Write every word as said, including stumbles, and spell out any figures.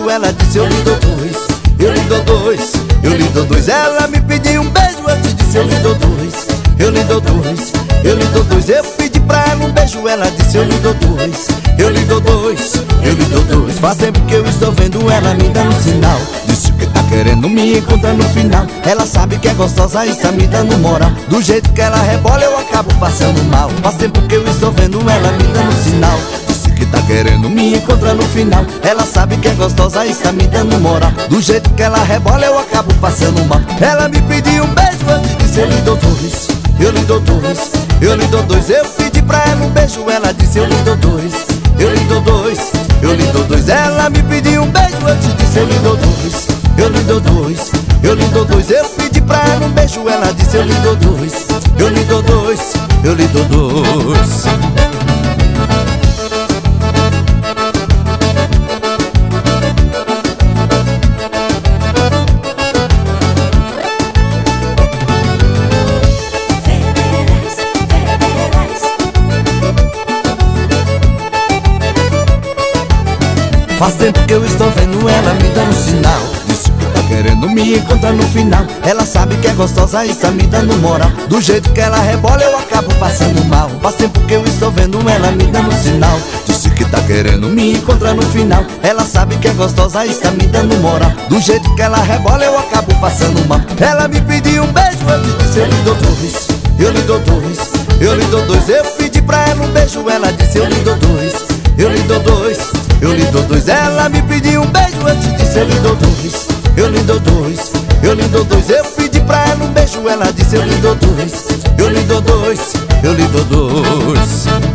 ela disse eu lhe dou dois. Eu lhe dou dois, eu lhe dou dois. Ela me pediu um beijo, eu te disse eu lhe dou dois. Eu lhe dou dois, eu lhe dou dois. Eu pedi pra ela um beijo, ela disse eu lhe dou dois. Eu lhe dou dois, eu lhe dou dois. Faz tempo que eu estou vendo ela me dando sinal. Disse que tá querendo me encontrar no final. Ela sabe que é gostosa e está me dando moral. Do jeito que ela rebola eu acabo passando mal. Faz tempo que eu estou vendo ela me dando sinal. Disse que tá querendo me encontrar no final. Ela sabe que é gostosa e está me dando moral. Do jeito que ela rebola eu acabo passando mal. Ela me pediu um beijo, eu te disse eu lhe dou dois. Eu lhe dou dois, eu lhe dou dois. Eu pedi pra ela um beijo, ela disse eu lhe dou dois. Eu lhe dou dois, eu lhe dou dois. Ela me pediu um beijo, eu te disse eu lhe dou dois. Eu lhe dou dois, eu lhe dou dois. Eu pedi pra ela um beijo, ela disse eu lhe dou dois. Eu lhe dou dois, eu lhe dou dois. Faz tempo que eu estou vendo ela me dando sinal. Disse que tá querendo me encontrar no final. Ela sabe que é gostosa e está me dando moral. Do jeito que ela rebola eu acabo passando mal. Faz tempo que eu estou vendo ela me dando sinal. Disse que tá querendo me encontrar no final. Ela sabe que é gostosa e está me dando moral. Do jeito que ela rebola eu acabo passando mal. Ela me pediu um beijo, eu te disse eu lhe dou dois. Eu lhe dou dois, eu lhe dou dois. Eu pedi pra ela um beijo, ela disse eu lhe dou dois. Eu lhe dou dois, eu lhe dou dois. Ela me pediu um beijo, eu te disse eu lhe dou dois. Eu lhe dou dois, eu lhe dou dois. Eu pedi pra ela um beijo, ela disse eu lhe dou dois. Eu lhe dou dois, eu lhe dou dois.